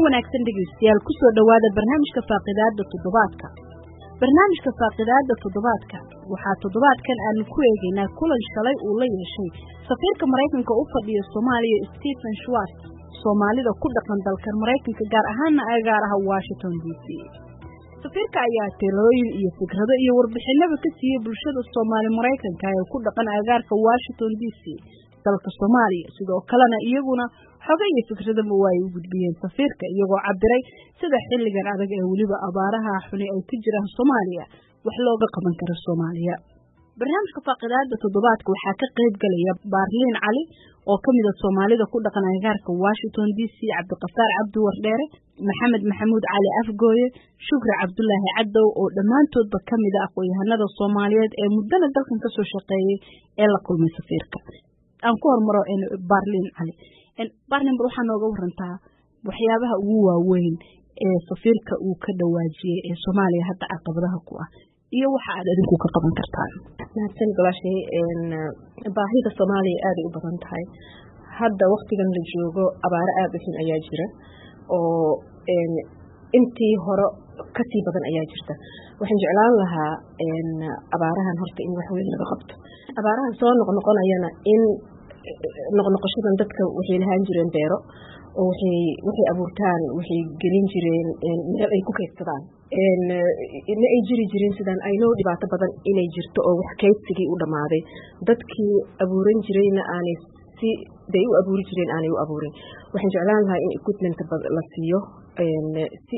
wanaagsan dhegeystayaal ku soo dhawaada barnaamijka faaqidaada toddobaadka. barnaamijka faaqidaada toddobaadka waxaa toddobaadkan aan ku eegaynaa kulan shalay uu la yeeshay safiirka Mareykanka u fadhiya Soomaaliya Stephen Schwartz Soomaalida ku dhaqan dalka Mareykanka gaar ahaan agagaaraha Washington DC. safiirka ayaa talooyin iyo fikrado iyo warbixinada ka siiyay bulshada Soomaali Mareykanka ee ku dhaqan agagaarka Washington DC dalka Soomaaliya sidoo kalena iyaguna xoga iyo fikradaba way u gudbiyeen safiirka iyagoo cabiray sida xilligan adag ee waliba abaaraha xuni ay ku jiraan Soomaaliya wax looga qaban karo Soomaaliya. barnaamijka faaqidaada toddobaadka waxaa ka qayb galaya Baarliin Cali oo kamid ah Soomaalida ku dhaqan agagaarka Washington DC, Cabdiqafaar Cabdi Wardheere, Maxamed Maxamuud Cali Afgooye, Shukri Cabdullaahi Cadow oo dhammaantoodba kamid ah aqoon-yahanada Soomaaliyeed ee muddana dalkan ka soo shaqeeyay ee la kulmay safiirka. aan ku hormaro Baarliin Cali. Baarliin waxaa nooga warantaa waxyaabaha ugu waaweyn ee safiirka uu ka dhawaajiyay ee Soomaaliya hadda caqabadaha ku ah iyo waxa aad adinku ka qaban kartaan. Mahadsan golaashay baahida Soomaaliya aad u badan tahay hadda waqtigan la joogo abaar aad u xun ayaa jira oo intii hore ka sii badan ayaa jirta. waxaan jeclaan lahaa abaarahan horta in wax weyn laga qabto. abaarahan soo noqonayana in noqoshada dadka waxay lahaan jireen beero oo waxay abuurtaan waxay gelin jireen meel ay ku kaydsadaan in ay jiri jireen sidaan ay noo dhibaato badan inay jirto oo wax kaydsigii u dhamaaday dadkii abuuran jirayna aanay si day u abuuri jireen aanay u abuurin. waxaan jeclaan lahaa in equipment la siiyo si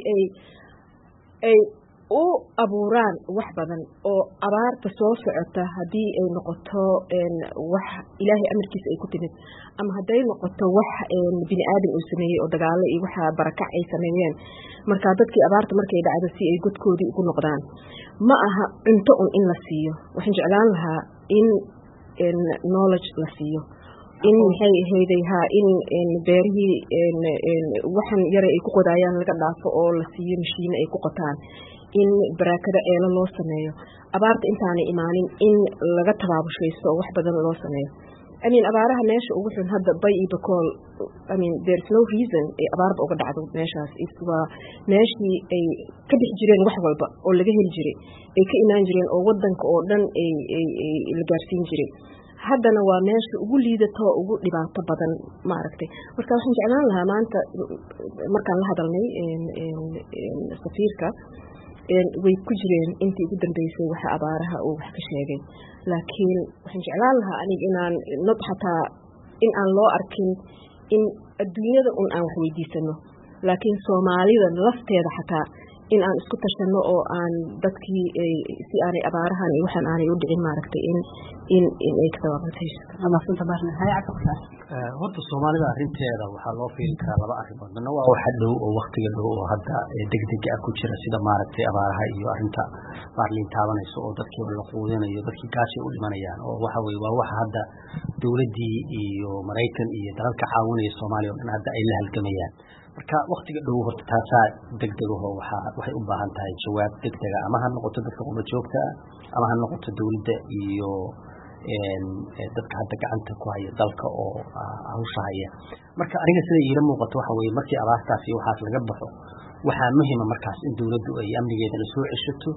ay u abuuraan wax badan oo abaarta soo socota hadii ay noqoto wax Ilaahay amarkiisa ay ku timid ama haday noqoto wax bini aadam uu sameeyay oo dagaalo iyo waxa barakac ay sameeyeen marka dadkii abaarta markay dhacdo si ay godkoodii ugu noqdaan ma aha cunto in la siiyo. waxaan jeclaan lahaa in knowledge la siiyo in maxay ahaydayha in beerihii waxan yar ay ku qodayaan laga dhaafo oo la siiyo mashiin ay ku qotaan in barakada eela loo sameeyo abaarta intaanay imaanin in laga tabaabushaysto wax badan loo sameeyo. abaaraha meesha ugu xun hadda bay iyo bakool there's no reason ay abaarba uga dhacdo meeshaas waa meeshii ay ka bixi jireen wax walba oo laga heli jiray ay ka imaan jireen oo wadanka oo dhan ay la gaarsiin jiray haddana waa meesha ugu liidato ugu dhibaato badan maaragtay. marka waxaan jeclaan lahaa maanta markaan la hadalnay safiirka way ku jireen intii ugu dambeysay waxa abaaraha uu wax ka sheegay laakiin waxaan jeclaan lahaa aniga inaan nod xataa in aan loo arkin in adduunyada aan wax weydiisano laakiin Soomaalida lafteeda xataa in aan isku tashano oo aan dadkii si aanay abaarahan iyo waxaan aanay u dhicin maaragtay in ay ka tababartay ama sunta baarna hay Cabdiqafaar. horta Soomaalida arinteeda waxaa loo fiirin karaa laba arrimood. midna waa wax dhow oo waqtiga dhow oo hadda degdeg ah ku jira sida maaragtay abaaraha iyo arinta Baarliin taabanayso oo dadkii la quudinayo dadkii gaashay u dhimanayaan oo waxa weey waa wax hadda dawladii iyo Mareykan iyo dalalka caawinaya Soomaaliya oo dhan hadda ay la halgamayaan. marka waqtiga dhow horta taasa degdeg ah waxay u baahan tahay jawaab degdeg ah ama ha noqoto dadka qoma joogta ama ha noqoto dawladda iyo dadka hadda gacanta ku haya dalka oo hawsha haya. marka aniga sida ila muuqato waxa weeye markii abaartaas iyo waxaas laga baxo waxaa muhiim ah markaas in dawladdu ay amnigeeda la soo ceshato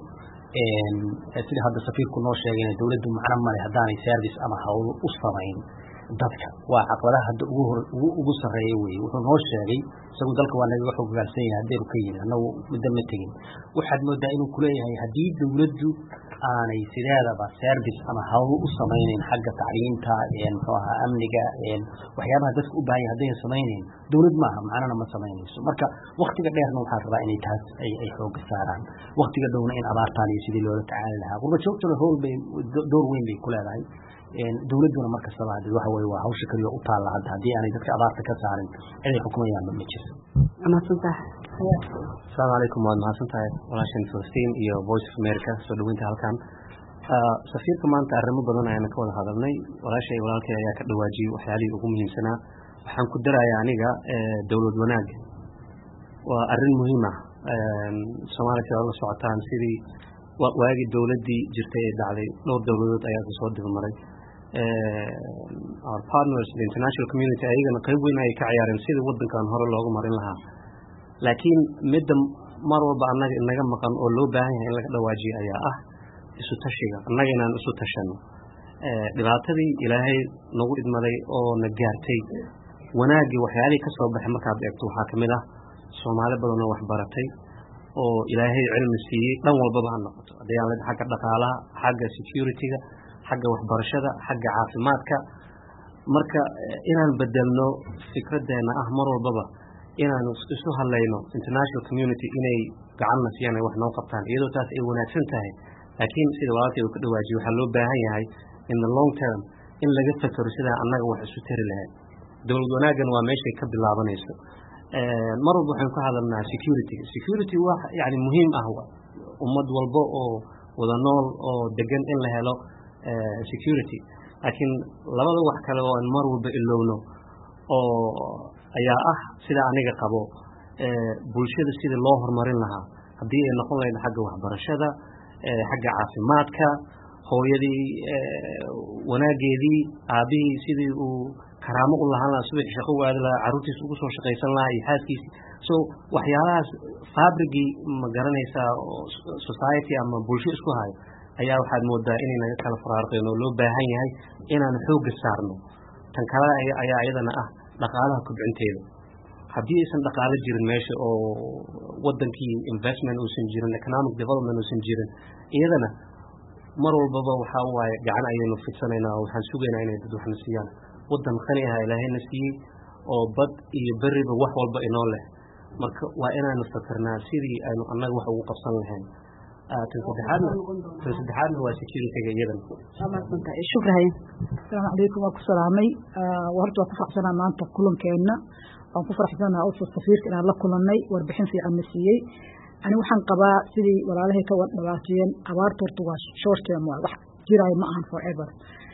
sida hadda safiirku noo sheegay in dawladdu macna ma leh haddaanay service ama hawl u samayn dadka waa caqabadaha hadda ugu sareeyo weeye. wuxuu noo sheegay isagu dalka waa naga xog gaalsan yahay haddii uu ka yimid annagu muddo ma tegin waxaad moodaa inuu ku leeyahay haddii dawladdu aanay sideedaba service ama hawl u samaynayn xagga tacliinta muxuu ahaa amniga waxyaabaha dadka u baahan yahay haddaynan samaynayn dawlad maaha macnana ma samaynayso. marka waqtiga dheerna waxaa rabaa inay taas ay xoog saaraan waqtiga dhowna in abaartaan iyo sidii loola tacaali lahaa qurba joogtuna door weyn bay ku leedahay dawladuna markastaba hadii waxa weey waa hawsha kaliya u taala hadii aanay dadka abaarta ka saarin ay xukumayaan ma jirto. ama sunta Assalamu alaykum wa mahadsantahay walaashan Falastiin iyo Voice of America soo dhawaynta halkan safiirka maanta arrimo badan ayaan ka wada hadalnay walaashay walaalkay ayaa ka dhawaajiyay waxyaalihii ugu muhiimsanaa waxaan ku darayaa aniga dawlad wanaag waa arrin muhiim ah Soomaaliya oo la socotaan sidii waagi dawladii jirtay ee dhacday dhowr dawladood ayaa ku soo dibmaray our partners the international community ayagana qayb weyn ay ka ciyaareen sidii wadankan hore loogu marin lahaa laakiin midda mar walba annaga inaga maqan oo loo baahan yahay in laga dhawaajiyo ayaa ah isu tashiga annaga inaan isu tashano dhibaatadii ilaahay nagu idmaday oo na gaartay wanaagii waxyaalihii ka soo baxay markaad eegto waxaa ka mid ah soomaali badanoo wax baratay oo ilaahay cilmi siiyey dhan walbaba ha noqoto haddii xagga dhaqaalaha xagga security-ga xagga waxbarashada xagga caafimaadka marka inaan bedelno fikraddeena ah mar walbaba inaan isu hadlayno international community inay gacanna siiyaan ay wax noo qabtaan iyadoo taas ay wanaagsan tahay laakiin sida walaalkay uu ka dhawaajiyo waxaa loo baahan yahay in the long term in laga fekero sidaan annaga wax isu tari lahayd dowlad wanaaggan waa meeshay ka bilaabanayso mar walba waxaynu ka hadalnaa security wax yani muhiim ah ummad walba oo wada nool oo degan in la helo security laakiin labada wax kale oo aan mar walba ilowno oo ayaa ah sida aniga qabo bulshada sida loo horumarin lahaa haddii ay noqon lahayd xagga waxbarashada xagga caafimaadka hooyadii wanaageedii aabihii sidii uu karaamo u lahaan lahaa subaxii shaqo u aadi lahaa carruurtiisa ugu soo shaqaysan lahaa iyo xaaskiisi so waxyaalahaas fabrigii ma garanaysaa society ama bulsho isku hayo ayaa waxaad moodaa inay naga kala faraarqeen oo loo baahan yahay inaan xoogga saarno tan kale ayaa iyadana ah dhaqaalaha kobcinteeda haddii aysan dhaqaalo jirin meesha oo wadankii investment uusan jirin economic development uusan jirin iyadana mar walbaba waxaa waaye gacan ayaynu fidsanaynaa oo waxaan sugaynaa inay dad waxna siiyaan wadan qani ah ilaahayna siiyey oo bad iyo beriba wax walba inoo leh marka waa inaanu fakernaa sidii aynu annaga wax ugu qabsan lahayn tan saddexaadna waa security-ga iyadana shukran assalaamu calaykum waa ku salaamay horta waa ku faraxsanaa maanta kulankeenna waan ku faraxsanaa oo safiirka inaan la kulannay warbixin fiican na siiyey ani waxaan qabaa sidii walaalahay ka dhawaajiyeen abaarta horta waa short term waa wax jiraayo ma ahan forever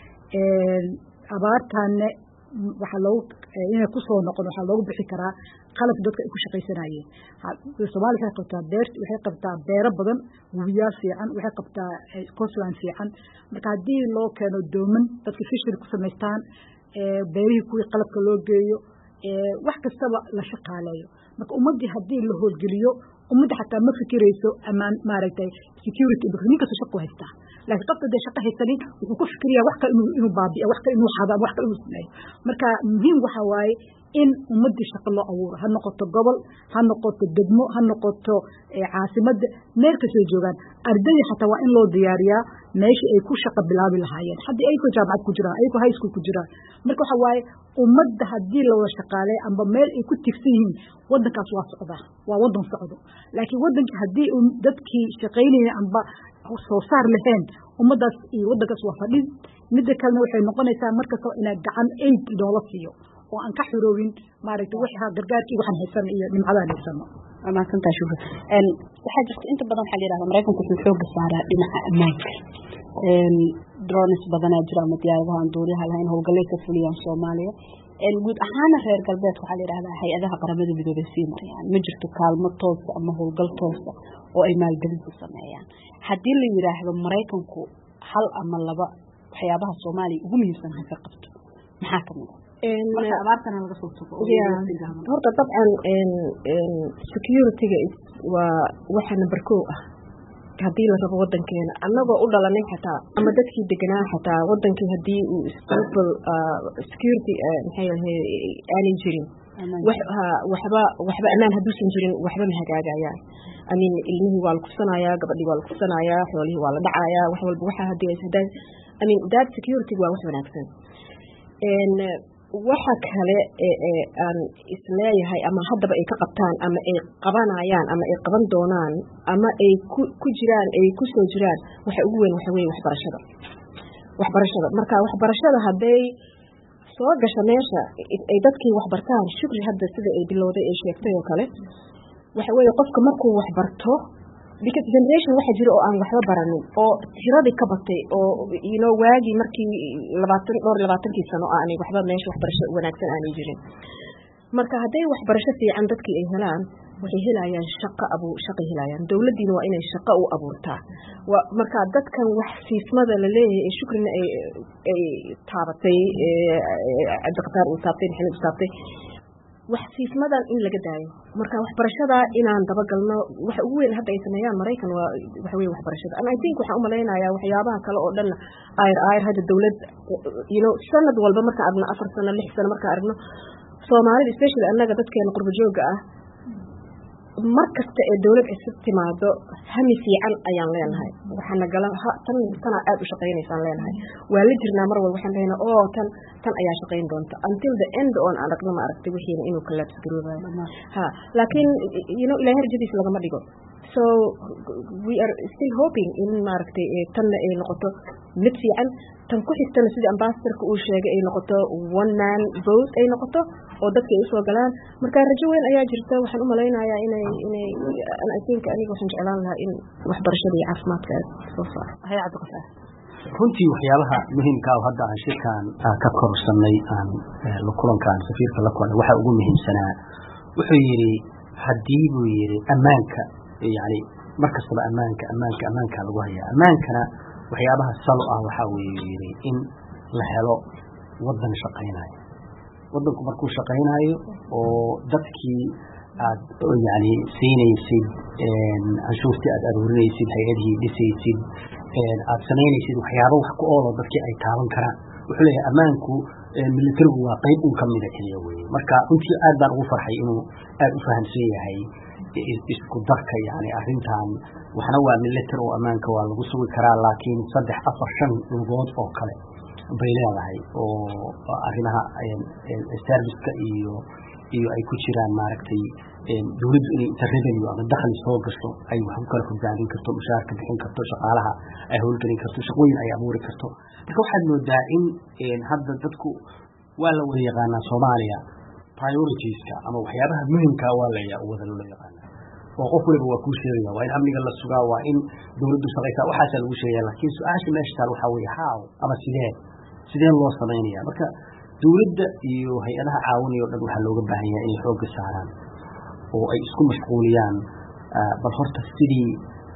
abaartaanne waxaa loogu inay ku soo noqon waxaa loogu bixi karaa qalabka dadka ay ku shaqaysanayeen Soomaaliya waxay qabtaa waxay qabtaa beero badan webiyaal fiican waxay qabtaa coastline fiican marka haddii loo keeno dooman dadka fishery ku samaystaan beerihii kuwii qalabka loo geeyo wax kastaba la shaqaaleeyo marka ummadii haddii la howlgeliyo ummadda xataa ma fikirayso amaan maaragtay security nin kasta shaqo haystaa laakiin qofka dee shaqo haysanin wuxuu ku fikirayaa wax kale inuu baabi'iyo wax kale inuu xado wax kale inuu sameeyo marka muhiim waxa waaye in ummadii shaqo loo abuuro ha noqoto gobol ha noqoto degmo ha noqoto caasimadda meel kastoo joogaan ardayda xataa waa in loo diyaariyaa meeshii ay ku shaqo bilaabi lahaayeen haddii ayagoo jaamacad ku jiraan ayagoo high school ku jiraan marka waxa waaye ummadda haddii la wada shaqaaleeyo amba meel ay ku tigsan yihiin wadankaas waa socdaa waa wadan socdo laakiin wadankii haddii dadkii shaqaynaya amba soo saar lahayn ummaddaas iyo wadankaas waa fadhin midda kalena waxay noqonaysaa markastoo inaa gacan aid loola siiyo oo aan ka xiroowin maaragtay waxa gargaarkii waxaan haysan iyo nimcadaan haysano amaantantaa shukran waxaa jirta inta badan waxaa la yidhahdaa maraykanku wuxuu xooga saaraa dhinaca ammaanka drones badanaa jira ama diyaaradaha aan duuliyaha lahayn howlgallay ka fuliyaan Soomaaliya guud ahaana reer galbeedka waxaa la yidhahdaa hay-adaha qaramada midoobay sii marayaan ma jirto kaalmo toosa ama howlgal toosa oo ay maalgelin ku sameeyaan haddii la yidhaahdo maraykanku hal ama laba waxyaabaha Soomaaliya ugu muhiimsan ha ka qabto maxaa ka mid marka abaartana laga soo tuko horta dabcan security-ga waa waxa number 2 ah haddii la rabo wadankeena annagoo u dhalanay xataa ama dadkii deganaa xataa wadankii haddii uu stable security maxay aanay jirin waxba amaan hadduusan jirin waxba ma hagaagayaan amin ilmihii waa la kufsanayaa gabadhii waa la kufsanayaa xoolihii waa la dhacayaa wax walba waxa haddii ay hadaan amin that security waa wax wanaagsan waxa kale aan isleeyahay ama haddaba ay ka qabtaan ama ay qabanayaan ama ay qaban doonaan ama ay ku jiraan ay ku soo jiraan waxa ugu weyn waxa weeye waxbarashada marka waxbarashada hadday soo gasho meesha ay dadkii waxbartaan shukri hadda sida ay bilowday ay sheegtay oo kale waxa weeye qofka markuu waxbarto because generation waxa jira oo aan waxba baranin oo tiradii ka batay oo waagi markii 20 sano aan waxba meesha waxbarasho wanaagsan aan jirin marka haday waxbarasho fiican dadkii ay helaan waxay helayaan shaqo helayaan dawladdiina waa inay shaqo u abuurtaa marka dadkan wax siismada la leeyahay shukrina ay taabatay Cabdiqafaar uu taabtay xilib taabtay wax siismadan in laga daayo marka waxbarashada inaan dabagalno waxa ugu weyn hadda ay sameeyaan Mareykan waa waxa weey waxbarashada and I think waxaan u maleynayaa waxyaabaha kale oo dhan ayr hadda dawlad sanad walba marka aragno 4 sano 6 sano marka aragno Soomaalida especially annaga dadkeena qurbo jooga ah markasta ee dawlad cusub timaado hami fiican ayaan leenahay waxaan galan tan aad u shaqeynaysan leenahay waa la jirnaa mar walba waxaan leenahay tan ayaa shaqeyn doonta until the end on aragno ma aragtay wixii inuu collapse garoobayo laakiin ilaahay rajadiisa lagama dhigo so we are still hoping in maaragtay tan ay noqoto mid fiican tan ku xigtana sida ambassadorka uu sheegay ay noqoto one man vote ay noqoto oo dadka ay soo galaan marka rajo weyn ayaa jirta waxaan u maleynayaa inay I think aniga waxaan jeclaan lahaa in waxbarashada iyo caafimaadka soo saaro hay'ad qofka runtii waxyaabaha muhiimka ah hadda aan shirkan ka korsanay aan la kulankan safiirka la kulmay waxa ugu muhiimsanaa wuxuu yiri hadii buu yiri amaanka yani markastaba amaanka lagu hayaa amaankana waxyaabaha salo ah waxa weeye in la helo wadan shaqeynaayo wadanku markuu shaqeynaayo oo dadkii aad yani siinaysid anshuurtii aad aruurinaysid hay'adihii dhisaysid aad samaynaysid waxyaabo wax ku oolo dadkii ay taaban karaan wuxuu leeyahay amaanku militarigu waa qayb un kamid ah kaliya weeye marka runtii aad baan ugu farxay inuu aad u fahamsan yahay isku darka yani arrintan waxna waa military oo amaanka waa lagu sugi karaa laakiin 3 4 5 lugood oo kale bay leedahay oo arrimaha serviceka iyo ay ku jiraan maaragtay dawladdu inay revenue ama dakhli soo gasho ay wax kala fududaan karto mushaarka bixin karto shaqaalaha ay howlgelin karto shaqooyin ay abuuri karto marka waxaad moodaa in hadda dadku waa la wada yaqaanaa Soomaaliya prioritieskka ama waxyaabaha muhiimka waa la yaqaanaa oo qof waliba waa ku sheegaya waa in amniga la sugaa waa in dawladdu shaqaysa waxaas lagu sheegay laakiin su'aasha meesha taal waxa weeye how ama sideen loo sameeyaa marka dawladda iyo hay'adaha caawinaya oo dhan waxa looga baahan yahay inay xoog saaraan oo ay isku mashquuliyaan bal horta sidii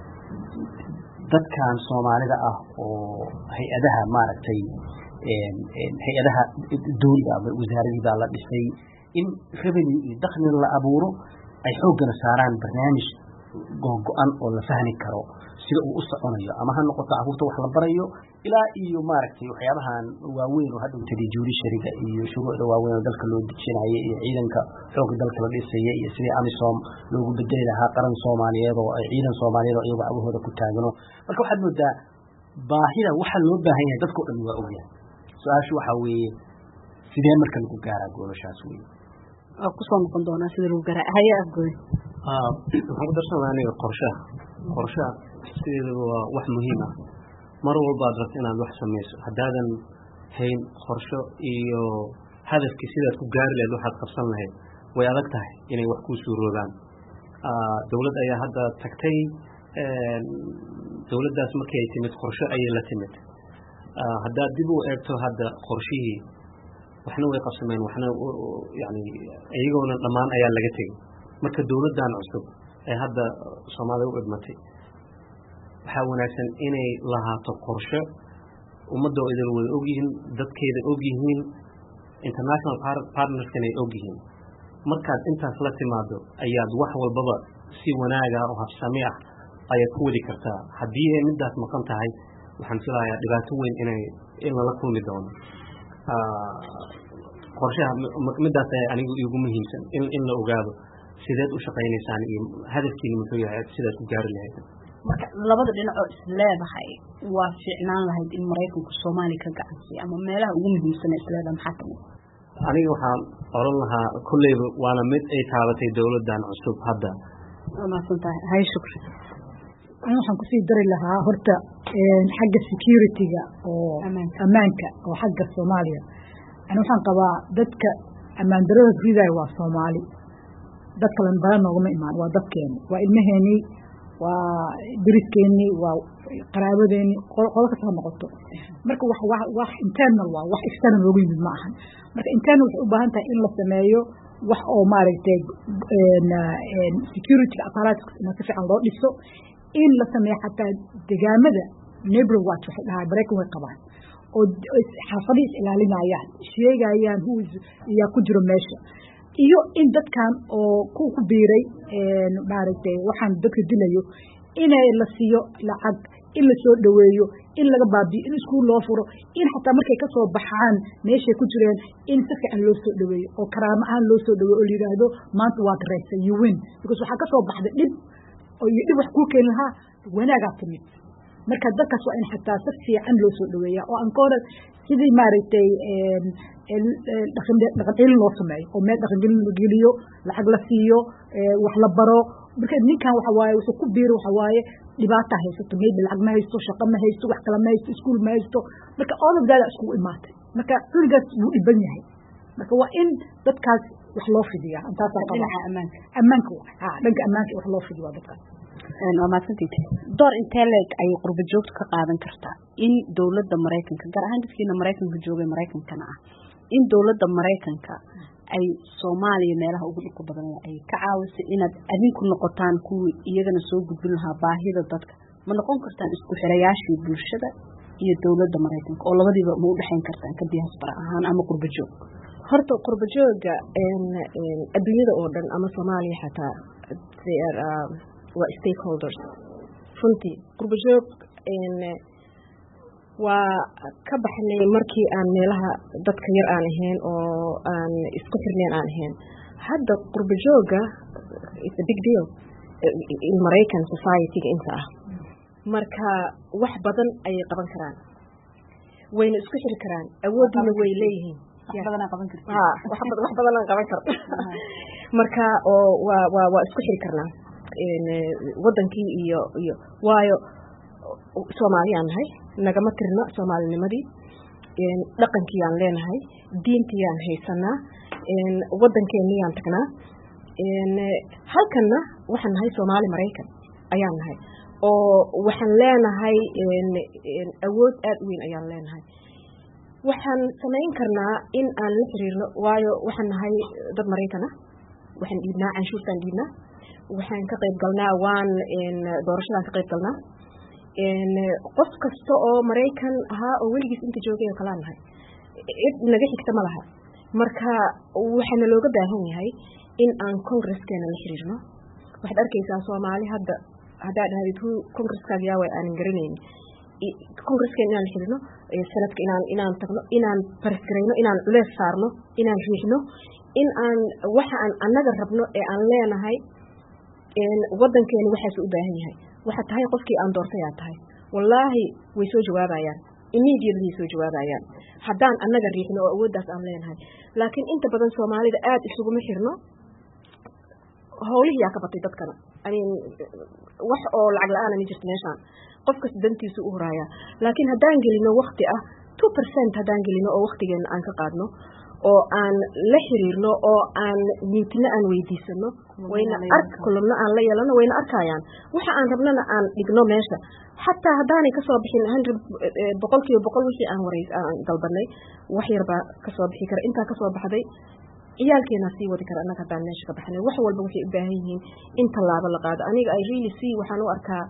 dadkan Soomaalida ah oo hay'adaha maaragtay hay'adaha dawladda ama wasaaradda la dhisay in revenue iyo dakhli la abuuro ay xoogana saaraan barnaamij go'an oo la fahmi karo sida uu u soconayo ama ha noqoto carruurta wax la barayo ilaa iyo maaragtay waxyaabahan waaweyn oo hadda tadijuri shariga iyo shuruucda waaweyn oo dalka loo dejinayo iyo ciidanka xoogga dalka la dhisay iyo sidii AMISOM loogu bedeli lahaa qaran Soomaaliyeed oo ay ciidan Soomaaliyeed oo iyagu abahooda ku taagano marka waxaad moodaa baahida waxa loo baahan yahay dadka dhan waa ogyahay su'aashu waxa weeye sidee marka lagu gaaraa goolashaas weeye ku soo noqon doona sida lagu garaa hay'ad afgooy waxaan ku darsanayaa aniga qorshaha sideeda waa wax muhiim ah mar walba aad rabto inaad wax sameyso haddaadan hayn qorsho iyo hadafkii sidaad ku gaari lahayd waxaad qabsan lahayd way adag tahay inay wax ku suuroobaan dawlad ayaa hadda tagtay dawladdaas markii ay timid qorsho ayay la timid haddaad dib u eegto hadda qorshihii waxna way qabsameen waxna yani iyagoona dhammaan ayaa laga tegey marka dawladdan cusub ee hadda Soomaaliya u idmatay waxaa wanaagsan inay lahaato qorshe ummadda oo idin wada ogyihiin dadkeeda ogyihiin international partnerskana ay ogyihiin markaad intaas la timaado ayaad wax walbaba si wanaaga oo habsami ah ayaad ku wadi kartaa haddii ay midaas maqan tahay waxaan filayaa dhibaato weyn in lala kulmi doono qorshaha midaas anigu igu muhiimsan in la ogaado sideed u shaqaynaysaan iyo hadafkiina muxuu yahay sidaad ku gaari lahayd marka labada dhinac oo isleedahay waa fiicnaan lahayd in Mareykanku Soomaaliya ka gacansiiyo ama meelaha ugu muhiimsan isleedahay maxaa kamid aniga waxaan oran lahaa kulleyba waana mid ay taabatay dawladdan cusub hadda ma santahay hay shukri waxaan ku sii dari lahaa horta xagga security-ga oo amaanka oo xagga Soomaaliya waxaan qabaa dadka amaan darada riday waa Soomaali dadka lan badan noogama imaan waa dadkeena waa ilmaheeni waa diriskeenni waa qaraabadeeni qolka soo noqoto marka wax internal waa wax external loogu yimid ma ahan marka internal waxay u baahan tahay in la sameeyo wax oo maaragtay security apparatus in si fiican loo dhiso in la sameeyo xataa deegaamada neighbor watch waxay dhahaa Mareykan way qabaan oo xaafadiis ilaalinayaan sheegayaan yaa ku jiro meesha iyo in dadkan oo ku biiray maaragtay waxaan dadka dilayo inay la siiyo lacag in la soo dhaweeyo in laga baabiyo in iskuul loo furo in xataa markay ka soo baxaan meeshay ku jireen in si fiican loo soo dhaweeyo oo karaamo ahaan loo soo dhaweeyo oo la yidhaahdo maanta waad reysay you win because waxaa ka soo baxday dhib oo iyo dhib wax kuu keeni lahaa wanaagaa timid marka dadkaas waa in xataa si fiican loo soo dhaweeya oo aan ka hore sidii maaragtay dhaqan celin loo sameeyo oo meel dhaqan gelin la geliyo lacag la siiyo wax la baro marka ninkan waxa waaye wuxuu ku biiro waxa waaye dhibaata haysato maybe lacag ma haysto shaqo ma haysto wax kale ma haysto iskuul ma haysto marka all of that iskugu imaatay marka cunugaas wuu dhiban yahay marka waa in dadkaas wax loo fidiyaa intaasaa qaba ammaanka dhanka ammaanka wax loo fidiyaa dadkaas waa mahadsantihiin door intee leeg ayay qurba joogtu ka qaadan kartaa in dowladda maraykanka gaar ahaan dadkiina maraykanka joogay maraykankana ah in dowladda maraykanka ay Soomaaliya meelaha ugu dhulka badan ay ka caawisay inaad adinku noqotaan kuwii iyagana soo gudbin lahaa baahida dadka ma noqon kartaan isku xirayaashii bulshada iyo dowladda maraykanka oo labadiiba ma u dhaxayn kartaan ka diaspora ahaan ama qurba joog horta qurba jooga adduunyada oo dhan ama Soomaaliya xataa waa stakeholders runtii qurba joog waa ka baxnay markii aan meelaha dadka yar aan ahayn oo aan isku xirneen aan ahayn hadda qurba jooga it's a big deal in American society inta ah marka wax badan ayay qaban karaan wayna isku xiri karaan awoodina way leeyihiin wax badan aan qaban kartaa marka oo waa isku xiri karnaa wadankii iyo waayo Soomaali aan nahay nagama tirna Soomaalinimadii dhaqankii aan leenahay diintii aan haysanaa wadankeennii aan tagnaa halkanna waxaan nahay Soomaali Maraykan ayaan nahay oo waxaan leenahay awood aad u weyn ayaan leenahay waxaan samayn karnaa in aan la xiriirno waayo waxaan nahay dad Maraykan ah waxaan dhiibnaa canshuurtaan dhiibnaa waxaan ka qayb galnaa doorashadaan ka qayb galnaa qof kasta oo Maraykan ahaa oo weligiis inta joogay oo kala nahay cid naga xigta ma laha marka waxaana looga baahan yahay in aan congresskeena la xiriirno waxaad arkaysaa Soomaali hadda dhahayd congresskeena yaa way aan garanayn congresskeena inaan la xiriirno sanadka inaan tagno inaan farsgareyno inaan culeys saarno inaan riixno in aan waxa aan annaga rabno ee aan leenahay wadankeena waxaas u baahan yahay waxa tahay qofkii aan doortay aad tahay wallahi way soo jawaabayaan immediately soo jawaabayaan haddaan annaga riixno oo awooddaas aan leenahay laakiin inta badan Soomaalida aad isuguma xirno howlihiyaa ka batay dadkana wax oo lacag la'aan ma jirto meeshaan qofkas dantiisu u horaaya laakiin haddaan gelino waqti ah 2% haddaan gelino oo waqtigeena aan ka qaadno oo aan la xiriirno oo aan miitna aan weydiisano wayna kulamna aan la yeelano wayna arkayaan waxa aan rabnana aan dhigno meesha xataa haddaanay ka soo bixin 100% wixii aan dalbanay wax yarba ka soo bixi kara intaa ka soo baxday ciyaalkeena sii wadi kara annaga haddaan meesha ka baxnay wax walba waxay u baahan yihiin in tallaabo la qaado aniga I really see waxaan u arkaa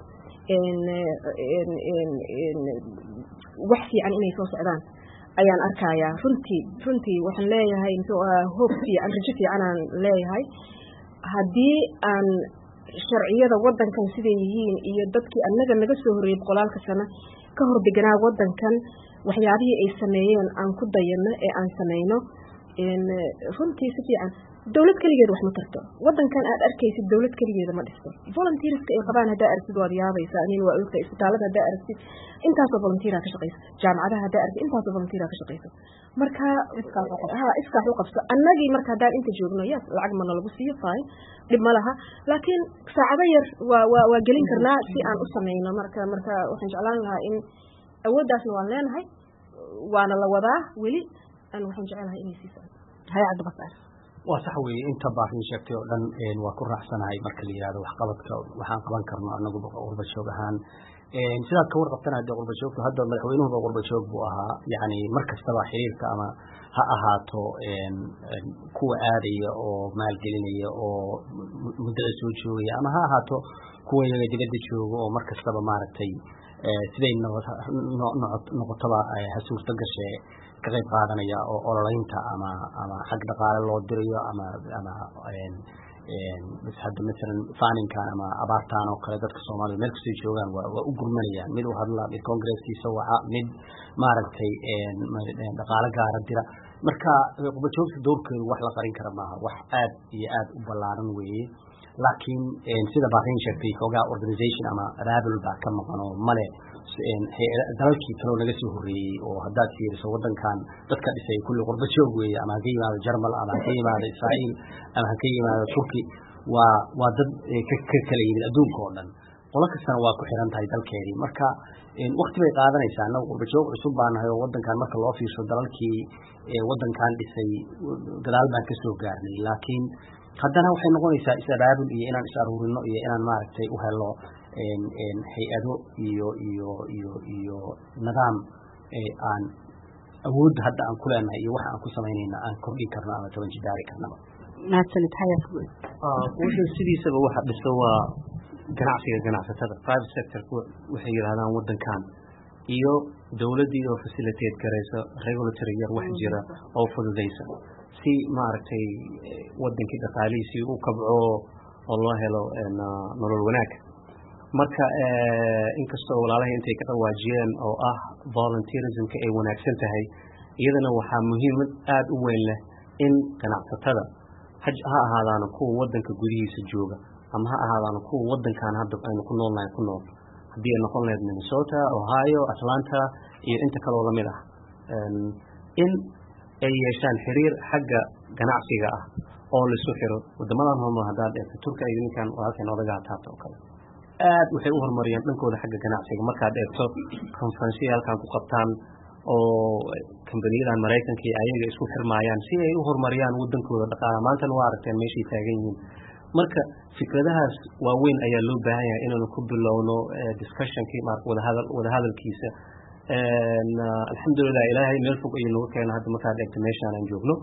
wax fiican inay soo socdaan ayaan arkayaa runtii waxaan leeyahay hope fiican rajo fiican aan leeyahay haddii aan sharciyada wadankan siday yihiin iyo dadkii annaga naga soo horeeyay boqolaalka sano ka hor deganaa wadankan waxyaabihii ay sameeyeen aan ku dayano ee aan samayno runtii si fiican dawlad kaligeed wax ma tarto wadankan aad arkaysid dawlad kaligeeda ma dhisto volunteerska ay qabaan haddaa aragtid waad yaabaysaa aniin waa ogta isbitaalada haddaa aragtid intaasoo volunteera ka shaqaysa jaamacadaha haddaa aragtid intaasoo volunteera ka shaqaysa marka iskaax u qabso annagii marka haddaan inta joogno yes lacag mana lagu siiyo fine dhib ma laha laakiin saacado yar waa gelin karnaa si aan u samayno marka waxaan jeclaan lahaa in awooddaasna waan leenahay waana la wadaa weli aan waxaan jecelahay inay sii socdo hay-adda basaar waa sax weeye inta baahin sheegtay oo dhan waa ku raacsanahay marka la yiraahdo waxqabadka waxaan qaban karno anagu qurba joog ahaan sidaad ka warqabtana hadda qurba joogtu hadda madaxweynuhu qurba joog buu ahaa yani mar kastaba xiriirka ama ha ahaato kuwa aadaya oo maalgelinaya oo muddada soo joogaya ama ha ahaato kuwa iyaga dibadda jooga oo mar kastaba maaragtay siday noqotaba ha suurto gashee ka qayb qaadanaya oo ololeynta ama xag dhaqaale loo dirayo ama hadda masalan faaninkan ama abaartaan oo kale dadka soomaalida meel kastay joogaan waa u gurmanayaan mid u hadla mid congresskiisa waxa mid maaragtay dhaqaale gaara dira marka qubajoogta doorkeedu wax la qarin kara maaha wax aad iyo aad u ballaaran weeye laakiin sida baarin sheegtay xoogaa organization ama abaabul baa ka maqan oo male dalalkii kaloo naga soo horreeyey oo haddaad fiiriso waddankan dadka dhisay kulli qurba joog weeye ama ha ka yimaado jarmal ama ha ka yimaado israa'iil ama ha ka yimaado turki waa dad ka kala yimid adduunka oo dhan qolo kastana waa ku xiran tahay dalkeedii marka wakti bay qaadanaysaa annaga qurba joog cusub baa nahay oo waddankan marka loo fiirso dalalkii waddankan dhisay gadaal baan ka soo gaarnay laakiin haddana waxay noqonaysaa is-abaabul iyo inaan is-aruurino iyo inaan maaragtay u helo hay-ado iyo nidaam aan awoodda hadda aan ku leenahay iyo waxa aan ku samaynayna aan kordhin karno ama toban jidaari karnaba mahadsanid hayat wuxuu sidiisaba waxa dhiso waa ganacsatada private sector waxay yidhahdaan waddankan iyo dowladdii oo facilitate garayso regulatory yar wax jira oo fududaysa si maaragtay waddankii dhaqaalihiisii u kabco oo loo helo nolol wanaag marka inkastoo walaalahay intay ka dhawaajiyeen oo ah volunteerismka ay wanaagsan tahay iyadana waxaa muhiimad aad u weyn leh in ganacsatada ha ahaadaana kuwa waddanka gudihiisa jooga ama ha ahaadaana kuwa waddankan hadda aynu ku noolnahay ku nool haddii ay noqon lahayd Minnesota, Ohio, Atlanta iyo inta kaloo lamid ah in ay yeeshaan xiriir xagga ganacsiga ah oo la isu xiro wadamadan homo haddaad eegto Turkiga iyo ninkan halkan odaga taabta oo kale aad waxay u horumariyeen dhankooda xagga ganacsiga markaad eegto conference-yaalkan ku qabtaan oo kambaniyada Mareykanka iyo ayaga isku xirmayaan si ay u horumariyaan wadankooda dhaqaalaha maantana waa aragteen meeshii taagan yihiin marka fikradahaas waaweyn ayaa loo baahan yahay inaanu ku bilowno discussionkii wada hadalkiisa alxamdulilah ilaahay meel fog ayuu nagu keena hadda markaad eegto meeshaan aan joogno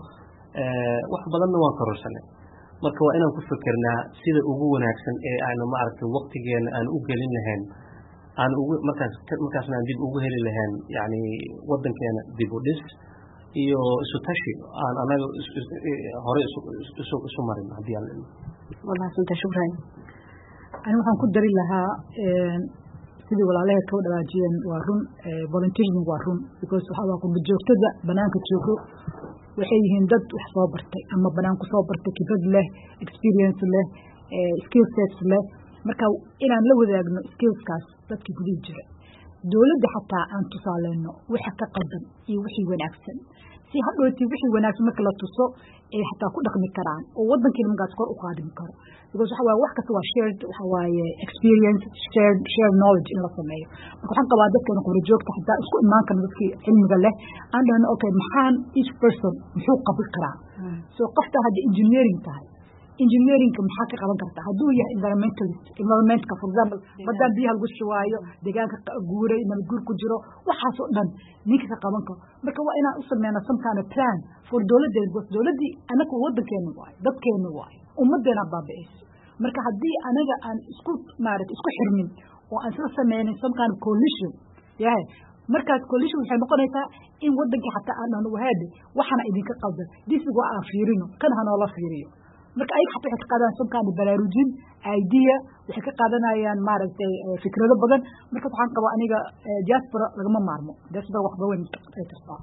wax badanna waan kororsanay marka waa inaan ku fikirnaa sida ugu wanaagsan ee aanu maaragtay waqtigeena aan u gelin lahayn aan ugu markaasna aan dib ugu heli lahayn yani wadankeena dib u dhis iyo isu tashi aan anaga hore isu marin haddii aan wallahi sunta shukran ani waxaan ku dari lahaa sidii walaalaha ka dhawaajiyeen waa run volunteerism waa run because waxa waa qurba joogtada banaanka joogo waxay yihiin dad wax soo bartay ama banaanku soo bartay khibrad leh experience leh skill sets leh marka inaan la wadaagno skillskaas dadkii gudihi jira dowladda xataa aan tusaaleyno waxa ka qaldan iyo wixii wanaagsan si hadhooti wixii wanaagsan marka la tuso ay xataa ku dhaqmi karaan oo waddankeena markaas kor u qaadin karo because waxa waaye wax kasta waa shared waxa waaye experience shared knowledge in la sameeyo marka waxaan qabaa dadkeena qurba joogta xataa isku imaan karna dadkii cilmiga leh aan dhahno okay maxaan each person muxuu qaban karaa so qofta hadda engineering tahay engineeringka maxaa ka qaban kartaa hadduu yahay environmentka for example badaan biyaha lagu shuwaayo deegaanka guuray nabad guur ku jiro waxaasoo dhan ninka ka qaban karo marka waa inaan u sameynaa some kind of plan for dowladdeena because dowladdii anaga waddankeena waayo dadkeena waayo ummaddeena baabi'ayso marka haddii anaga aan isku maaragtay isku xirmin oo aan isla sameynin some kind of coalition yahay markaas coalition waxay noqonaysaa in waddankii xataa aan dhahno wahaade waxaana idinka qaldan disig waa aan fiirino kan hanoola fiiriyo marka ayaga xataa waxay ka qaadanayaan some kind of baraarujin idea waxay ka qaadanayaan maaragtay fikrado badan marka waxaan qabaa aniga diaspora lagama maarmo diaspora waxba weyn ay tartaa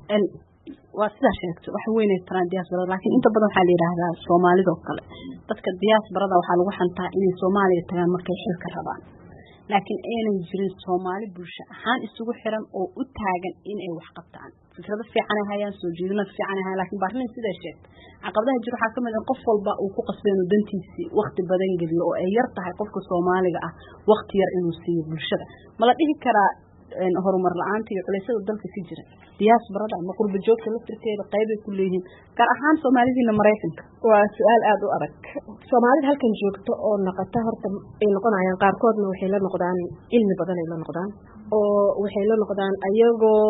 waa sidaa sheegto wax weyn ay taraan diaspora laakiin inta badan waxaa la yidhaahdaa soomaalida oo kale dadka diasporada waxaa lagu xantaa inay Soomaaliya tagaan markay xilka rabaan laakiin aanay jirin Soomaali bulsho ahaan isugu xiran oo u taagan in ay wax qabtaan fikrado fiican ay hayaan soo jeedina fiican ay hayaan laakiin baarin sida sheegtay caqabadaha jiro waxaa kamid ah qof walba uu ku qasbeen dantiisii waqti badan geliyo oo ay yar tahay qofka Soomaaliga ah waqti yar inuu siiyo bulshada ma la dhihi karaa horumar la'aanta iyo culaysyada dalka ka jira diasporada ama qurba joogta laftirkeeda qayb ay ku leeyihiin gaar ahaan Soomaalida Mareykanka waa su'aal aad u adag Soomaalida halkan joogto oo naqata horta ay noqonayaan qaarkoodna waxay la noqdaan cilmi badan ay la noqdaan oo waxay la noqdaan ayagoo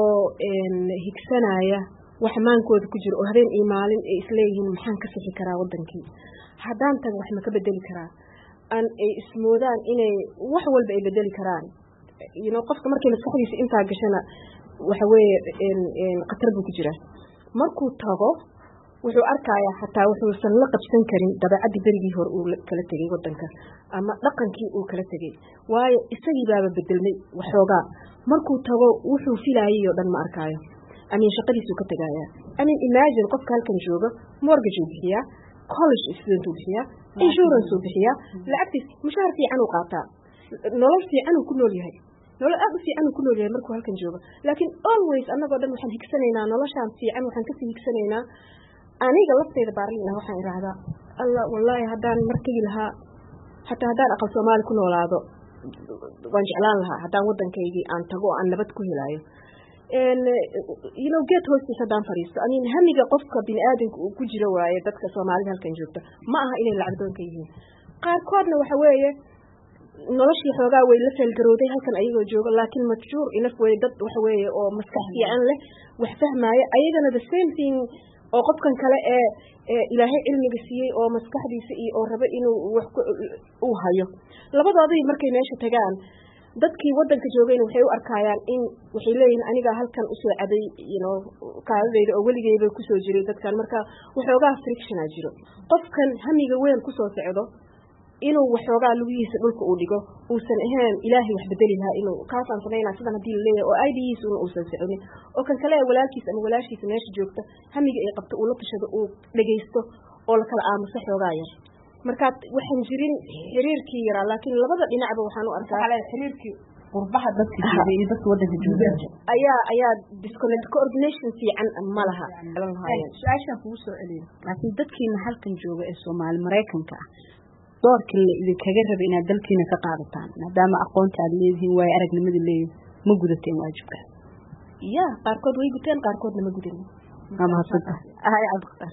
higsanaya wax maankooda ku jiro oo habeen iyo maalin ay isleeyihiin maxaan ka sixi karaa wadankii haddaan tago wax ma ka bedeli karaa aan ay ismoodaan inay wax walba ay bedeli karaan qofka markay maskaxdiisa intaa gashana waxa weeye khatar buu ku jiraa markuu tago wuxuu arkayaa xataa wuxuusan la qabsan karin dabeecadii berigii hore uu kala tegay wadanka ama dhaqankii uu kala tegay waayo isagii baaba bedelmay waxoogaa markuu tago wuxuu filayay oo dhan ma arkaayo shaqadiisuu ka tegayaa imagine qofka halkan jooga mortgage uu bixiyaa college student uu bixiyaa insurance uu bixiyaa lacagtiis mushaar fiican uu qaataa nolol fiican uu ku nool yahay nolol aad u fiican uu ku nool yahay markuu halkan joogo laakiin always annagoo dhan waxaan higsanaynaa noloshaan fiican waxaan kasii higsanaynaa aniga lafteyda baarliin ah waxaan idhaahdaa alla wallaahi haddaan martagi lahaa xataa haddaan aqal soomaali ku noolaado waan jeclaan lahaa haddaan waddankaygii aan tago oo aan nabad ku helaayo geed hoostiis haddaan fadhiisto hamiga qofka bini aadamka uu ku jiro waaye dadka soomaalida halkan joogta ma aha inay lacag doonka yihiin qaarkoodna waxa weeye noloshii xoogaa way la feelgarooday halkan ayagoo joogo laakiin majhuur inaf weye dad waxa weeye oo maskax fiican leh wax fahmaayo ayagana the same thing oo qofkan kale ee ilaahay cilmiga siiyey oo maskaxdiisa iyo oo raba inuu wax uu hayo labadoodii markay meesha tagaan dadkii wadanka joogayna waxay u arkayaan in waxay leeyihiin aniga halkan usoo caday kaadadeyda oo weligeyba kusoo jiray dadkan marka waxoogaa friction jiro qofkan hamiga weyn kusoo socdo inuu waxoogaa lugihiisa dhulka uu dhigo uusan ahayn ilaahay wax bedeli lahaa inuu kaasaan samaynaa sidan haddii la leeyahay oo IDhiisuna uusan soconin oo kan kale walaalkiisa ama walaashiisa meesha joogta hamiga ay qabto uu la tashado uu dhegaysto oo la kala aamuso xoogaa yar marka waxaan jirin xiriirkii yaraa laakiin labada dhinacba waxaan u arkaa xiriirkii qurbaha dadka jooga iyo dadka wadanka jooga ayaa disconnect coordination fiican ma laha su-aashaan kugu soo celiyo laakiin dadkiina halkan jooga ee Soomaali Mareykanka ah doorkii la idinkaga raba inaad dalkiina ka qaadataan maadaama aqoonta aad leedihiin way aragnimada leeyihiin ma gudateen waajibka qaarkood way guteen qaarkoodna ma gudin ama hadda Cabdiqadir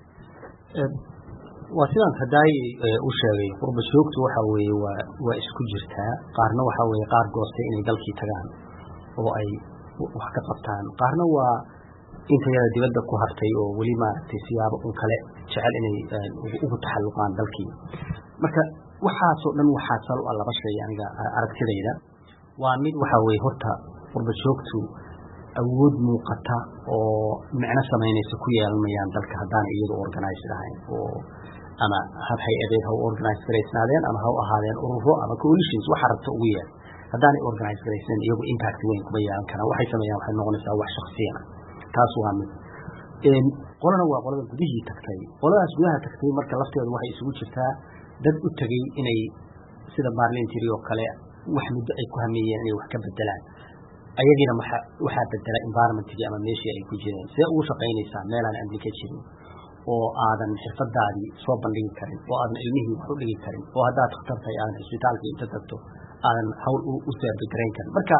waa sidaan haday u sheegay qurba joogtu waxa weeye waa isku jirtaa qaarna waxa weeye qaar goostay inay dalkii tagaan oo ay wax ka qabtaan qaarna waa inta yada dibadda ku hartay oo weli maaragtay siyaabo kale jecel inay ugu taxalluqaan dalkii marka waxaasoo dhan waxaa sal u laba shay aniga aragtidayda waa mid waxa weeye horta qurba joogtu awood muuqata oo macna samaynaysa ku yeelanayaan dalka haddaan iyadu organize ahayn oo ama hab hay-adeed ha u organize garaysnaadeen ama ha u ahaadeen ururo ama coalitions waxa rabta ugu yeer haddaanay organize garaysan iyagu impact weyn kuma yeelan karaan waxay sameeyaan waxay noqonaysaa wax shakhsiyan ah taas waa mid qolana waa qolada gudihii tagtay qoladaas gudaha tagtay marka lafteedu waxay isugu jirtaa dad u tagay inay sida parliamentary oo kale wax muddo ay ku hameeyeen inay wax ka bedelaan ayagina waxaa bedela environmentkii ama meeshii ay ku jireen see ugu shaqaynaysaa meelaan amni ka jirin oo aadan xirfadaadii soo bandhigi karin oo aadan ilmihii wax u dhigi karin oo haddaad khatar tahay aadan cisbitaalka inta tagto aadan hawl u seerbigarayn karin marka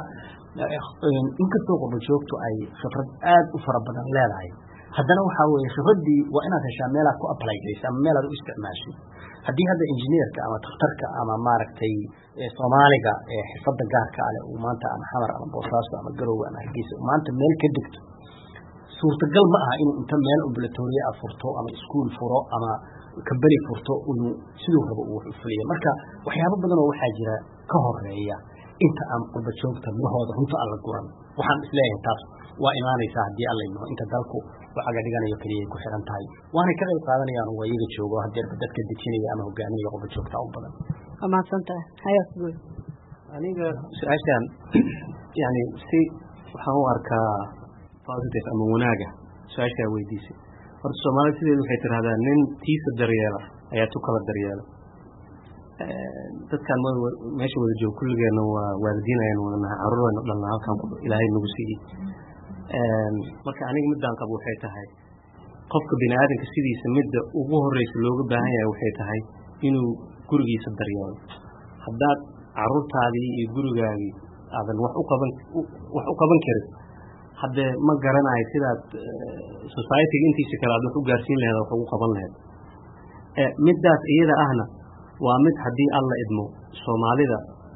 inkastoo qurba joogtu ay khibrad aad u fara badan leedahay haddana waxaa weeye khibradii waa inaad heshaa meelaad ku apply garaysa ama meelaad u isticmaashay haddii hadda injineerka ama takhtarka ama maaragtay soomaaliga xirfadda gaarka ale uu maanta ama xamar ama boosaaso ama garowe ama hargeysa maanta meel ka degto suurtagal ma aha inuu inta meel ambulatoria a furto ama iskuol furo ama kambani furto inuu siduu rabo uu wax u fuliyo marka waxyaabo badanoo waxaa jira ka horeeya inta aan qurba joogta midahooda runta alla guran waxaan isleeyahay taas waa imaanaysaa haddii alla idmo inta dalku lacaga dhiganayo keliya ay ku xiran tahay waanay ka qayb qaadanayaan waa iyaga joogo hadeerba dadka dejinaya ama hogaaminaya qurba joogta u badan waa mahadsantahay hayaasgood aniga su-aashaan yani si waxaan u arkaa positive ama wanaaga su-aashaa weydiisay horta soomaalida sideedu waxay tidhahdaa nin tiisa daryeela ayaa tu kala daryeela dadkan meesha wada joogo kulligeena waa waalidiin ayaan wada nahay caruuraynu dhalnaa halkaan ilaahay nagu siiyey marka aniga midaan qabo waxay tahay qofka bini aadamka sidiisa midda ugu horeysa looga baahan yahay waxay tahay inuu gurigiisa daryeelo haddaad caruurtaadii iyo gurigaagii aadan wax u qaban karin haddee ma garanayo sidaad societyga intiisa kale aad wax u gaarsiin laheed wax ugu qaban laheed middaas iyada ahna waa mid haddii alla idmo soomaalida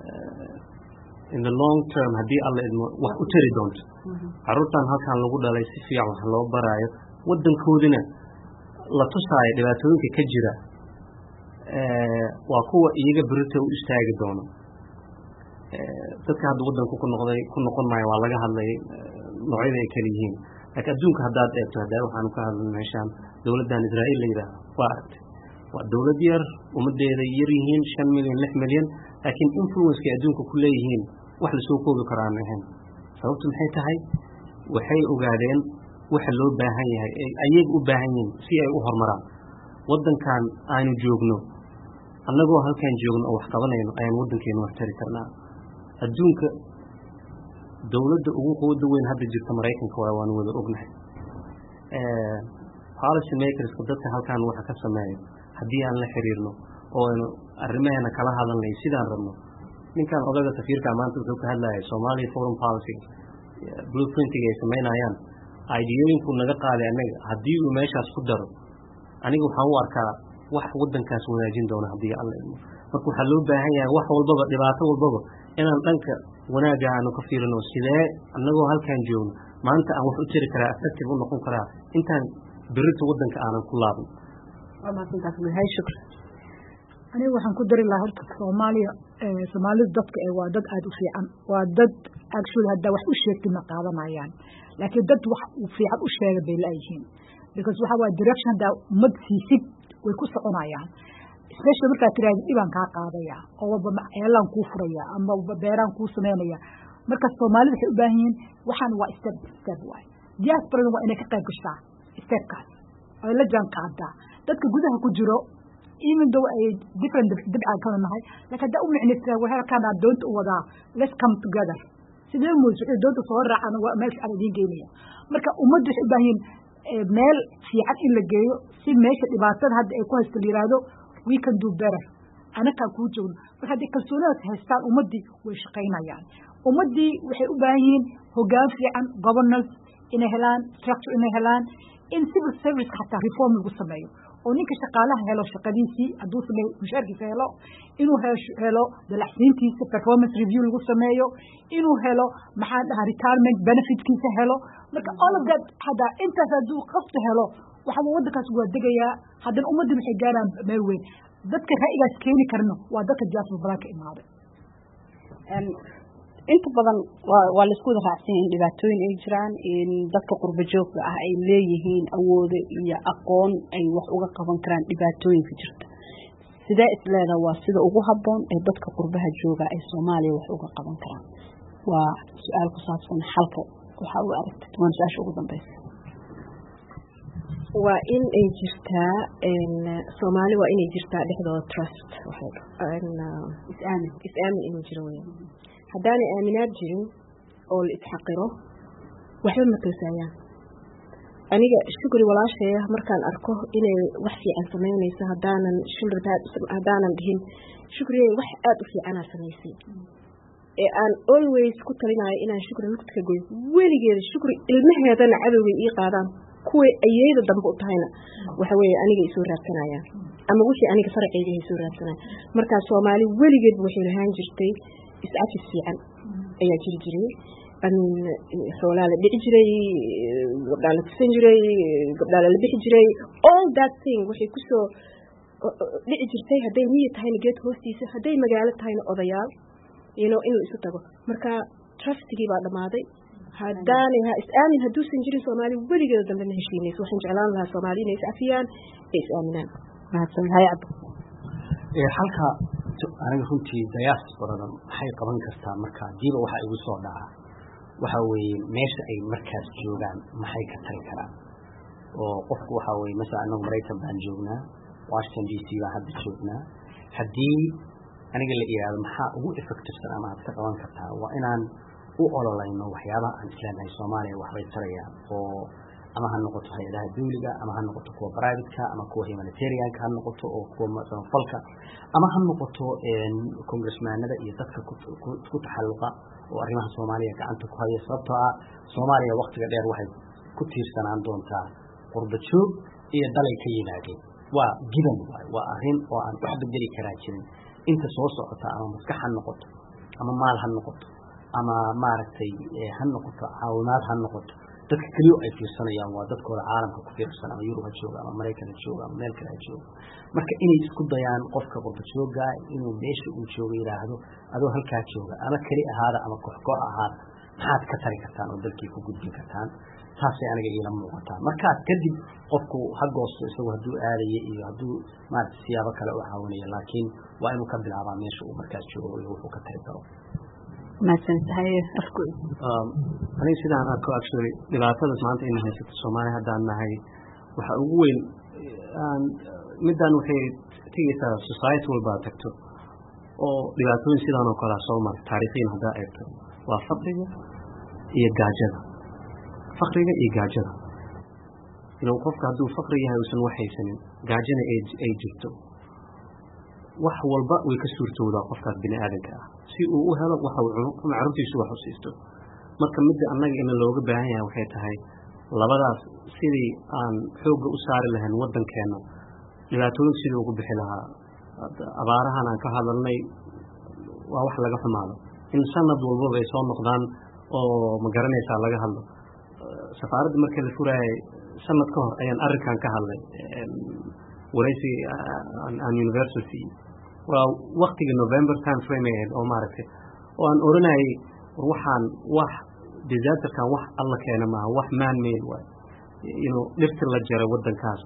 in the long term haddii alla idmo wax u tari doonto caruurtan halkan lagu dhalay si fiican wax loo baraayo wadankoodina la tusaayo dhibaatooyinka ka jira waa kuwa iyaga berita u istaagi doono dadka hadda wadanku ku noqon maayo waa laga hadlay noocyada ay kala yihiin laakiin adduunka haddaad eegto hadda waxaanu ka hadlay meeshaan dowladdan Israa'iil la yidhaaho waa aragtay waa dowlad yar ummadeeda yar yihiin 5 milyan 6 milyan laakiin influence-ka adduunka ku leeyihiin wax la soo koobi karo aan ahayn sababtu maxay tahay waxay ogaadeen waxa loo baahan yahay ayaga u baahan yihiin si ay u horumaraan wadankan aanu joogno annagoo halkan joogno oo wax qabanayno ayaan wadankeena wax tari karnaa adduunka dowladda ugu quwada weyn hadda jirta Mareykanka waan wada ognahay policy makers dadka halkan waxa ka sameeyo haddii aan la xiriirno oo arrimaheena kala hadalnay sidaan rabno ninkan odaga safiirka maanta wuxuu ka hadlayay Somali foreign policy blueprinting ay sameynayaan ideooyinku naga qaaday anaga haddii uu meeshaas ku daro aniga waxaan u arkaa wax wadankaas wanaajin doona haddii alla ilmo marka waxaa loo baahan yahay wax walbaba dhibaato walbaba inaan dhanka wanaaga aanu ka fiirino sidee annagoo halkan joogno maanta aan wax u tiri karaa effective u noqon karaa intaan berrito wadanka aanan ku laabin aniga waxaan ku dari lahaa horta Soomaalidu dadka waa dad aad u fiican waa dad actually hadda wax u sheegtay ma qaadanayaan laakiin dad wax u fiican u sheega bay leeyihiin because waxa waa direction da mad siisid way ku soconayaan especially marka tiraahdo ibaan ka qaadaya oo walba macaalan ku furaya ama beeraan ku sameynaya marka Soomaalidu waxay u baahan yihiin waxaan waa step way diaspora waa inay ka qayb gashaa stepkaas ay la jaan qaada dadka gudaha ku jiro even though ay different dibca kala nahay laakiin da u micnaysaa waxa kana doonta u wadaa let's come together sidee muusico doonta soo raacana waa meel aan idin geynaya marka ummaddu waxay u baahan yihiin meel fiican in la geeyo si meesha dhibaatada hadda ay ku haysto la yiraahdo we can do better anaka ku joogno marka hadii kalsoonida haystaan ummadii way shaqaynayaan ummadii waxay u baahan yihiin hoggaan fiican governance inay helaan structure inay helaan in civil service hatta reform lagu sameeyo oo ninka shaqaalaha helo shaqadiisii hadduu sameeyo mushaarkiisa helo inuu helo dalacsiintiisa performance review lagu sameeyo inuu helo maxaa dhahaa retirement benefitkiisa helo marka all of that hada intaas hadduu qofta helo waxa wadankaas waa degayaa haddana ummadda waxay gaaraan meel weyn dadka ra'yigaas keeni karno waa dadka diaspora badan ka imaaday inta badan waa la isku raacsan in dhibaatooyin ay jiraan in dadka qurba joogta ah ay leeyihiin awood iyo aqoon ay wax uga qaban karaan dhibaatooyinka jirta sida isleeda waa sida ugu habboon ee dadka qurbaha jooga ay Soomaaliya wax uga qaban karaan waa su'aal ku saabsan xalka waxa uu aragtay su'aasha ugu dambaysa waa in ay jirtaa Soomaali waa inay jirtaa dhexdooda trust waxay is-aamin inuu jiro haddaanay aaminaad jirin oo la isxaqiro waxba ma toosayaan aniga shukri walaashay markaan arko inay wax fiican sameynayso haddaanan dhihin shukri wax aad u fiican sameysay ee aan always ku talinayo inaan shukri lugta goy weligeed shukri ilmaheedana cadowga ii qaadaan kuwa ayayda dambe u tahayna waxa weeye aniga isoo raadsanayaan ama wixii aniga farqayga isoo raadsanay marka Soomaali weligeed waxay lahaan jirtay is'aafis fiican ayaa jiray xoolaha la dhici jiray gabdhaha la tusan jiray gabdhaha la bixi jiray all that thing waxay ku soo dhici jirtay hadday miyi tahayna geed hoostiisa hadday magaalo tahayna odayaal in la isu tago marka trustigii baa dhamaaday haddaanay is-aamin hadduusan jirin Soomaali weligeed dambe ma heshiinayso waxaan jeclaan lahaa Soomaali inay is-afiyaan ee is-aaminaan mahadsan hay'ad halka aniga runtii diasporada waxay qaban kartaa marka diiba waxa igu soo dhaca waxa weeye meesha ay markaas joogaan maxay ka tari karaan oo qofku waxa weeye mesela Mareykan baan joognaa Washington DC baan hadda joognaa haddii aniga la yiraahdo maxaa ugu effective ama aad ka qaban kartaa waa inaan u ololayno waxyaabaha aan islaahay Soomaaliya wax bay tarayaan oo ama ha noqoto hay'adaha dawliga ama ha noqoto kuwa private-ka ama kuwa humanitarian-ka ha noqoto oo kuwa falka ama ha noqoto congressmanada iyo dadka ku taxalluqa oo arrimaha Soomaaliya gacanta ku haya sababtoo ah Soomaaliya waqtiga dheer waxay ku tiirsanaan doontaa qurba joog iyo dalay ka yimaadeen waa gidan waa arrin oo aan wax bedeli karaa jirin inta soo socota ama maskax ha noqoto ama maal ha noqoto ama maaragtay ha noqoto caawimaad ha noqoto dadka kaliya ay fiirsanayaan waa dadkooda caalamka ku fiirsan ama Yurub ha jooga ama Mareykan ha jooga ama meel kale ha jooga marka inay isku dayaan qofka qurba jooga inuu meesha uu joogo yiraahdo adoo halkaa jooga ama kali ahaada ama koox ahaada maxaad ka tari kartaan oo dalkii ku gudbin kartaan taasay aniga ila muuqataa marka kadib qofku hagoosto isagu haduu aadayay iyo haduu maartay siyaabo kale u caawinaya laakiin waa inuu ka bilaabaa meesha uu markaas joogo iyo wuxuu ka tari karo maasantahay afku aniga sidaan arko actually dhibaatada maanta in haysato Soomaaliya hadaan nahay waxa ugu weyn midaan waxay tigaysaa society walba tagto oo dhibaatooyin sidaan oo kala soo mar taariikhiin hada eegto waa faqriga iyo gaajada inuu qofka hadduu faqri yahay uusan wax haysanin gaajana ay jirto wax walba way ka suurtoodaa qofkaas bini aadanka ah si uu u helo waxa uu cuno ama carruurtiisu wax u siisto marka midda annaga in looga baahan yahay waxay tahay labadaas sidii aan xoogga u saari lahayn waddankeena dhibaatooyin sidii ugu bixi lahaa abaarahan aan ka hadalnay waa wax laga xumaado in sanad walbaba ay soo noqdaan oo ma garanaysaa laga hadlo safaaradda marka la furaayay sanad ka hor ayaan arrinkan ka hadlay waraysi aan university waa waqtiga November time frame oo maaragtay oo aan oranayay waxaan wax disasterkan wax alla keena ma wax man made way dhirta la jaray wadankaas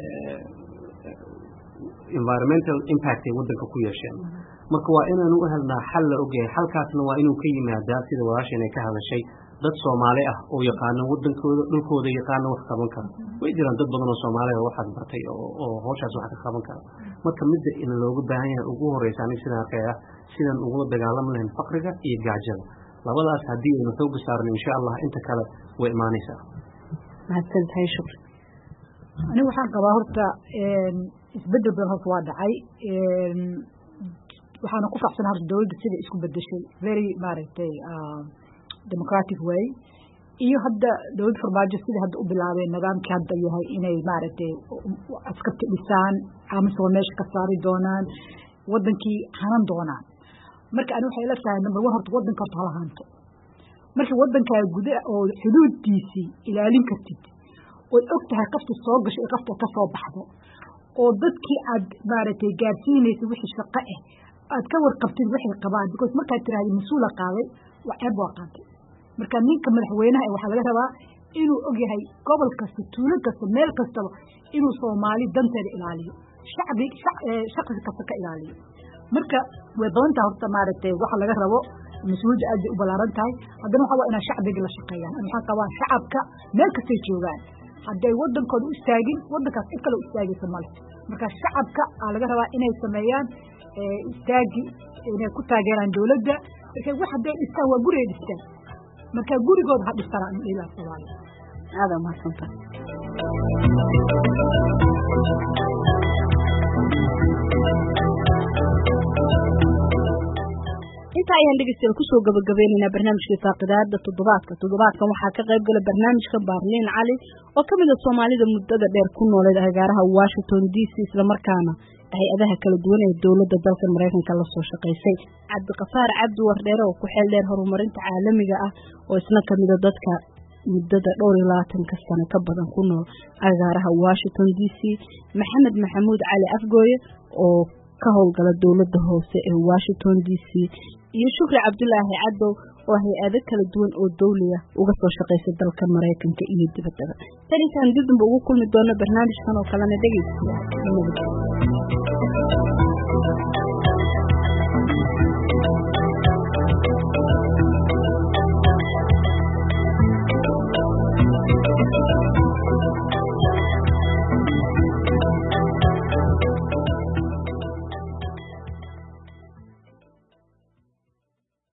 environmental impact ee wadanka ku yeesheen marka waa inaan u helnaa xal la ogeey halkaasna waa inuu ka yimaadaa sida walaasheen ay ka hadashay dad Soomaali ah oo yaqaan wadankooda dhulkooda yaqaan wax qaban kara way jiraan dad badan oo Soomaali ah waxaad bartay oo hawshaas wax ka qaban kara marka midda in looga baahan yahay ugu horeysa aniga sidaan ugu dagaalami lahayn faqriga iyo gaajada labadaas hadii aynu xoog saarno insha Allah inta kale way imaanaysaa maasantahay shukr aniga waxaan qabaa horta isbedel badan horta waa dhacay waxaana ku faaxsan horta dawladda sida isku bedeshay very maaragtay democratic way iyo hadda dawladda farmaajo sida hadda u bilaabeen nidaamkii hadda yahay inay maaragtay askarta dhisaan amisom meesha ka saari doonaan wadankii hanan doonaan marka aniga waxay ila tahay number 1 horta wadanka horta hala hanto marka wadanka gudaha oo xuduudiisii ilaalin kartid oo og tahay qofka soo gashay iyo qofka ka soo baxdo oo dadkii aad maaragtay gaarsiinaysa wixii shaqo ah aad ka warqabtid wixii qabaan because markaad tiraahdo mas'uula qaaday waxaad qaatay marka ninka madaxweynaha waxa laga rabaa inuu og yahay gobol kasta tuulo kasta meel kasta inuu Soomaali danteeda ilaaliyo shaqsi kasta ka ilaaliyo marka way doontaa horta maaragtay waxa laga rabo mas'uuliyad aad u balaaran tahay haddana waxa waa in shacbiga la shaqeeyaan waxa qabaa shacabka meel kasta joogaan hadday wadankooda u istaagin wadankaas in kale u istaagaysa male marka shacabka laga rabaa inay sameeyaan istaagi inay ku taageeraan dawladda marka wax hadday dhistaan waa guriga dhistaan marka gurigooda ha dhistaan ilaa Soomaaliya aad ma santa inta ayaan dhegeystayaal ku soo gabagabeynayna barnaamijka faaqidaada toddobaadkan waxaa ka qayb galay barnaamijka Baarliin Cali oo kamid ah Soomaalida muddada dheer ku nooleed agaaraha Washington DC isla markaana hay'adaha kala duwan ee dawladda dalka Mareykanka la soo shaqeysay Cabdiqafaar Cabdi Wardheere oo ku xeel dheer horumarinta caalamiga ah oo isna kamid ah dadka muddada 22 sano ka badan ku nool agaaraha Washington DC Maxamed Maxamuud Cali Afgooye oo ka howlgala dawladda hoose ee Washington DC iyo Shukri Cabdullaahi Cadow oo hay'ado kala duwan oo dawliga uga soo shaqeysay dalka Mareykanka iyo dibadda tan intaan dib ugu kulmi doono barnaamijkan oo kale na dhageysta